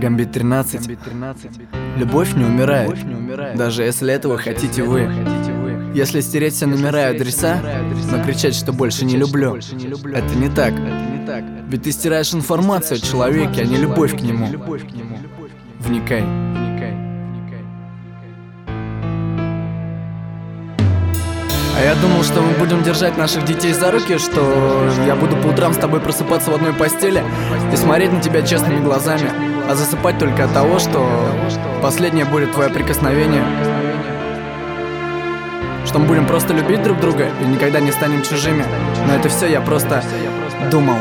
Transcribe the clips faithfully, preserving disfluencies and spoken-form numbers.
Гамбит тринадцать. Любовь не умирает, даже если этого хотите вы. Если стереть все номера и адреса, но кричать, что больше не люблю, это не так. Ведь ты стираешь информацию о человеке, а не любовь к нему. Вникай. А я думал, что мы будем держать наших детей за руки, что я буду по утрам с тобой просыпаться в одной постели и смотреть на тебя честными глазами, а засыпать только от того, что последнее будет твое прикосновение. Что мы будем просто любить друг друга и никогда не станем чужими. Но это все я просто думал.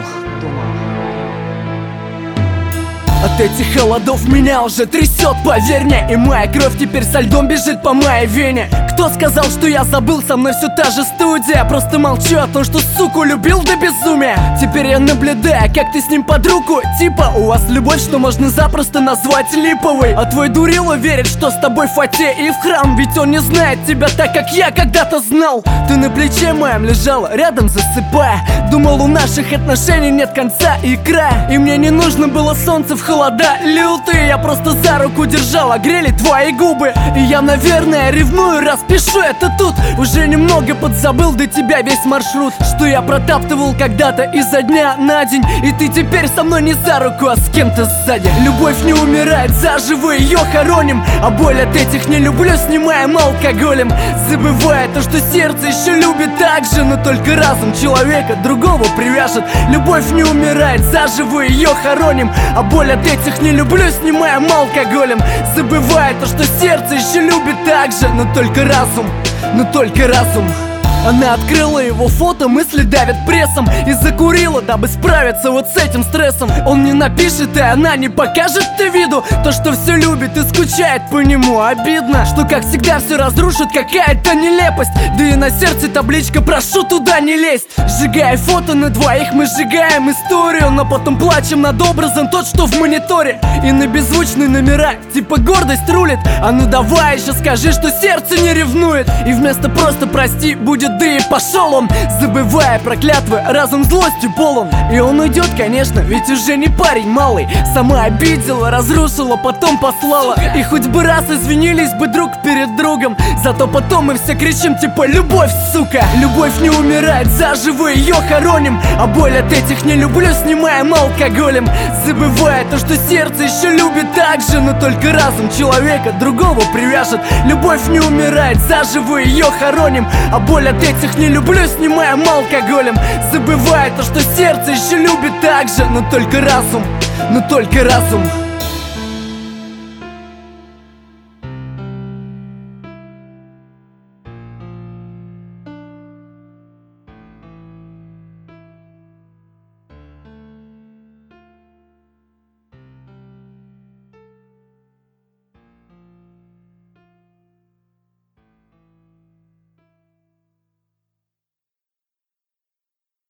От этих холодов меня уже трясет, поверь мне. И моя кровь теперь со льдом бежит по моей вене. Кто сказал, что я забыл, со мной все та же студия. Просто молчу о том, что суку любил до безумия. Теперь я наблюдаю, как ты с ним под руку. Типа у вас любовь, что можно запросто назвать липовой. А твой дурила верит, что с тобой в фате и в храм. Ведь он не знает тебя так, как я когда-то знал. Ты на плече моем лежала, рядом засыпая. Думал, у наших отношений нет конца и края. И мне не нужно было солнце в холода лютые. Я просто за руку держала, грели твои губы. И я, наверное, ревную, раз пишу это тут. Уже немного подзабыл до тебя весь маршрут, что я протаптывал когда-то изо дня на день. И ты теперь со мной не за руку, а с кем-то сзади. Любовь не умирает, заживо ее хороним. А боль от этих не люблю, снимаем алкоголем. Забывая то, что сердце еще любит так же, но только разум человека другого привяжет. Любовь не умирает, заживо ее хороним. А боль от этих не люблю, снимаем алкоголем. Забывая то, что сердце еще любит так же, но только разум, но только разум. Она открыла его фото, мысли давят прессом. И закурила, дабы справиться вот с этим стрессом. Он не напишет, и она не покажет ты виду то, что все любит и скучает по нему. Обидно, что как всегда все разрушит какая-то нелепость. Да и на сердце табличка «Прошу туда не лезть». Сжигая фото на двоих, мы сжигаем историю, но потом плачем над образом тот, что в мониторе. И на беззвучные номера, типа гордость рулит. А ну давай еще скажи, что сердце не ревнует. И вместо просто прости будет да и пошел он. Забывая про клятвы, разум злостью полон. И он уйдет, конечно, ведь уже не парень малый. Сама обидела, разрушила, потом послала. И хоть бы раз извинились бы друг перед другом. Зато потом мы все кричим типа «Любовь, сука!» Любовь не умирает, заживо ее хороним. А боль от этих не люблю, снимаем алкоголем. Забывая то, что сердце еще любит так же, но только разум человека другого привяжет. Любовь не умирает, заживо ее хороним. А боль от этих не люблю, снимаем алкоголем. Забывая то, что сердце еще любит так же, но только разум, но только разум.